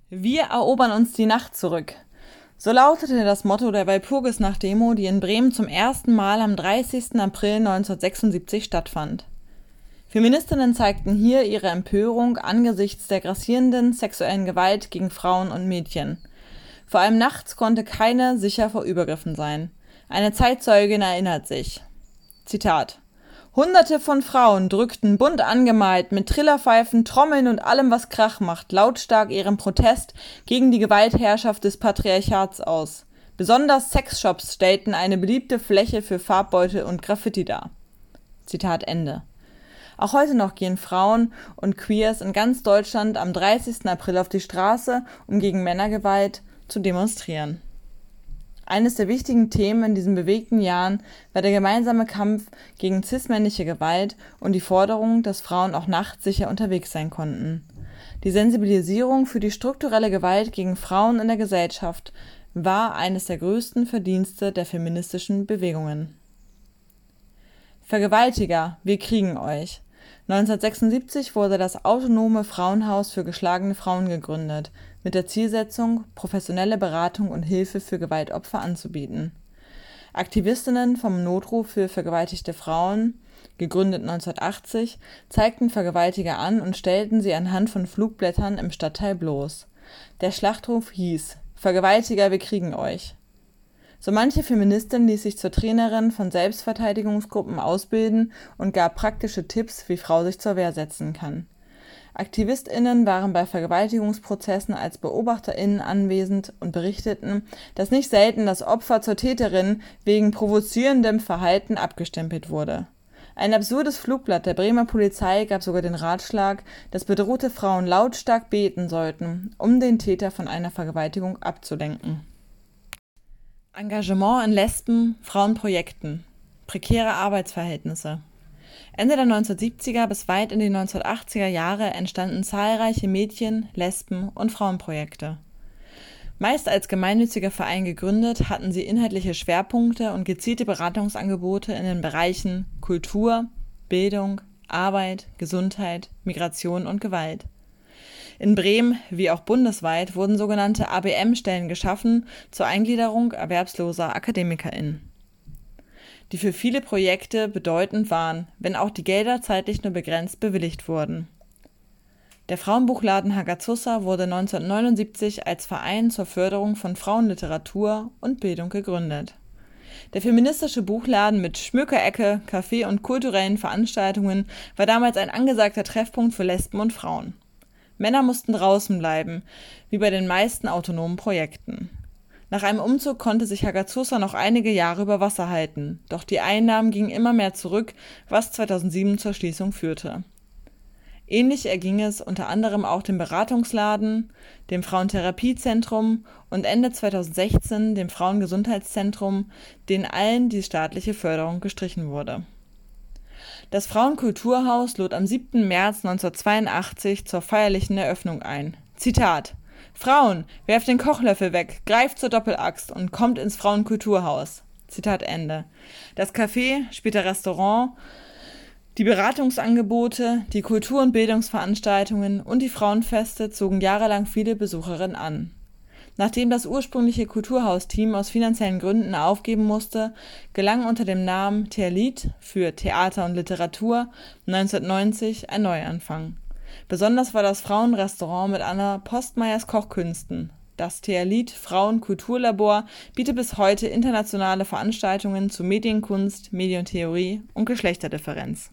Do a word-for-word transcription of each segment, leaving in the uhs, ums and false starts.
Wir erobern uns die Nacht zurück. So lautete das Motto der Walpurgisnacht-Demo, die in Bremen zum ersten Mal am dreißigsten April neunzehnhundertsechsundsiebzig stattfand. Feministinnen zeigten hier ihre Empörung angesichts der grassierenden sexuellen Gewalt gegen Frauen und Mädchen. Vor allem nachts konnte keine sicher vor Übergriffen sein. Eine Zeitzeugin erinnert sich. Zitat: Hunderte von Frauen drückten bunt angemalt mit Trillerpfeifen, Trommeln und allem, was Krach macht, lautstark ihren Protest gegen die Gewaltherrschaft des Patriarchats aus. Besonders Sexshops stellten eine beliebte Fläche für Farbbeutel und Graffiti dar. Zitat Ende. Auch heute noch gehen Frauen und Queers in ganz Deutschland am dreißigsten April auf die Straße, um gegen Männergewalt zu demonstrieren. Eines der wichtigen Themen in diesen bewegten Jahren war der gemeinsame Kampf gegen cis-männliche Gewalt und die Forderung, dass Frauen auch nachts sicher unterwegs sein konnten. Die Sensibilisierung für die strukturelle Gewalt gegen Frauen in der Gesellschaft war eines der größten Verdienste der feministischen Bewegungen. Vergewaltiger, wir kriegen euch! neunzehnhundertsechsundsiebzig wurde das Autonome Frauenhaus für geschlagene Frauen gegründet, mit der Zielsetzung, professionelle Beratung und Hilfe für Gewaltopfer anzubieten. Aktivistinnen vom Notruf für vergewaltigte Frauen, gegründet neunzehnhundertachtzig, zeigten Vergewaltiger an und stellten sie anhand von Flugblättern im Stadtteil bloß. Der Schlachtruf hieß: Vergewaltiger, wir kriegen euch! So manche Feministin ließ sich zur Trainerin von Selbstverteidigungsgruppen ausbilden und gab praktische Tipps, wie Frau sich zur Wehr setzen kann. AktivistInnen waren bei Vergewaltigungsprozessen als BeobachterInnen anwesend und berichteten, dass nicht selten das Opfer zur Täterin wegen provozierendem Verhalten abgestempelt wurde. Ein absurdes Flugblatt der Bremer Polizei gab sogar den Ratschlag, dass bedrohte Frauen lautstark beten sollten, um den Täter von einer Vergewaltigung abzulenken. Engagement in Lesben-, Frauenprojekten, prekäre Arbeitsverhältnisse. Ende der neunzehnhundertsiebziger bis weit in die neunzehnhundertachtziger Jahre entstanden zahlreiche Mädchen-, Lesben- und Frauenprojekte. Meist als gemeinnütziger Verein gegründet, hatten sie inhaltliche Schwerpunkte und gezielte Beratungsangebote in den Bereichen Kultur, Bildung, Arbeit, Gesundheit, Migration und Gewalt. In Bremen, wie auch bundesweit, wurden sogenannte A B M-Stellen geschaffen zur Eingliederung erwerbsloser AkademikerInnen, die für viele Projekte bedeutend waren, wenn auch die Gelder zeitlich nur begrenzt bewilligt wurden. Der Frauenbuchladen Hagazussa wurde neunzehnhundertneunundsiebzig als Verein zur Förderung von Frauenliteratur und Bildung gegründet. Der feministische Buchladen mit Schmökerecke, Café und kulturellen Veranstaltungen war damals ein angesagter Treffpunkt für Lesben und Frauen. Männer mussten draußen bleiben, wie bei den meisten autonomen Projekten. Nach einem Umzug konnte sich Hagazussa noch einige Jahre über Wasser halten, doch die Einnahmen gingen immer mehr zurück, was zweitausendsieben zur Schließung führte. Ähnlich erging es unter anderem auch dem Beratungsladen, dem Frauentherapiezentrum und Ende zweitausendsechzehn dem Frauengesundheitszentrum, denen allen die staatliche Förderung gestrichen wurde. Das Frauenkulturhaus lud am siebten März neunzehnhundertzweiundachtzig zur feierlichen Eröffnung ein. Zitat: Frauen, werft den Kochlöffel weg, greift zur Doppelaxt und kommt ins Frauenkulturhaus. Zitat Ende. Das Café, später Restaurant, die Beratungsangebote, die Kultur- und Bildungsveranstaltungen und die Frauenfeste zogen jahrelang viele Besucherinnen an. Nachdem das ursprüngliche Kulturhausteam aus finanziellen Gründen aufgeben musste, gelang unter dem Namen Thealit für Theater und Literatur neunzehnhundertneunzig ein Neuanfang. Besonders war das Frauenrestaurant mit Anna Postmeyers Kochkünsten. Das Thealit Frauen-Kulturlabor bietet bis heute internationale Veranstaltungen zu Medienkunst, Medientheorie und Geschlechterdifferenz.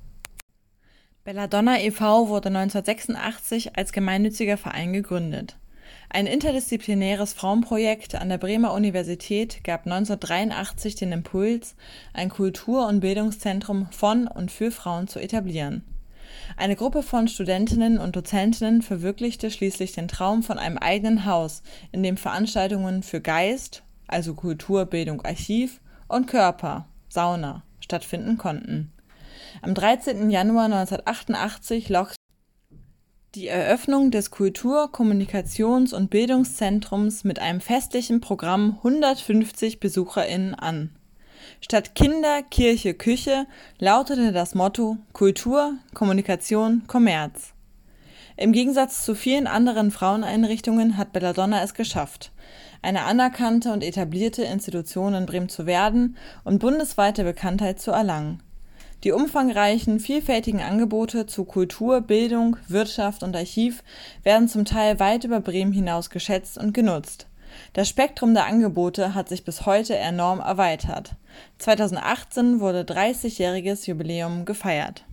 Belladonna e V wurde neunzehnhundertsechsundachtzig als gemeinnütziger Verein gegründet. Ein interdisziplinäres Frauenprojekt an der Bremer Universität gab neunzehnhundertdreiundachtzig den Impuls, ein Kultur- und Bildungszentrum von und für Frauen zu etablieren. Eine Gruppe von Studentinnen und Dozentinnen verwirklichte schließlich den Traum von einem eigenen Haus, in dem Veranstaltungen für Geist, also Kultur, Bildung, Archiv, und Körper, Sauna, stattfinden konnten. Am dreizehnten Januar neunzehnhundertachtundachtzig lockte die Eröffnung des Kultur-, Kommunikations- und Bildungszentrums mit einem festlichen Programm hundertfünfzig BesucherInnen an. Statt Kinder, Kirche, Küche lautete das Motto Kultur, Kommunikation, Kommerz. Im Gegensatz zu vielen anderen Fraueneinrichtungen hat Belladonna es geschafft, eine anerkannte und etablierte Institution in Bremen zu werden und bundesweite Bekanntheit zu erlangen. Die umfangreichen, vielfältigen Angebote zu Kultur, Bildung, Wirtschaft und Archiv werden zum Teil weit über Bremen hinaus geschätzt und genutzt. Das Spektrum der Angebote hat sich bis heute enorm erweitert. zweitausendachtzehn wurde dreißigjähriges Jubiläum gefeiert.